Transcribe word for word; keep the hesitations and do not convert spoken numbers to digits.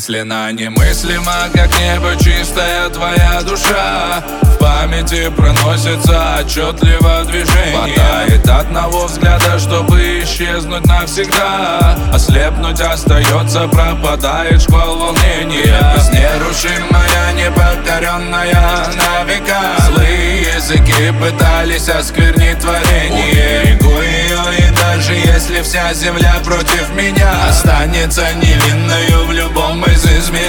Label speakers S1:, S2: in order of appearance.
S1: Мысленно немыслимо, как небо чистая твоя душа. В памяти проносится отчетливо движение. Хватает одного взгляда, чтобы исчезнуть навсегда. Ослепнуть остается, пропадает шквал волнения. Нерушимая, непокоренная на века. Злые языки пытались осквернить творение. Уберегу ее, и даже если вся земля против меня, останется невинною в любом из измерений.